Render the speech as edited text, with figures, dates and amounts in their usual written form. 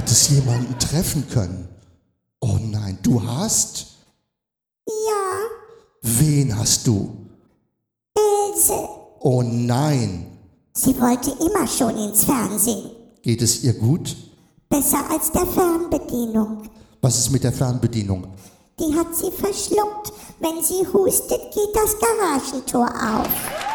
hättest jemanden treffen können. Oh nein, du hast? Ja, Wen hast du? Ilse. Oh nein. Sie wollte immer schon ins Fernsehen. Geht es ihr gut? Besser als der Fernbedienung. Was ist mit der Fernbedienung? Die hat sie verschluckt. Wenn sie hustet, geht das Garagentor auf.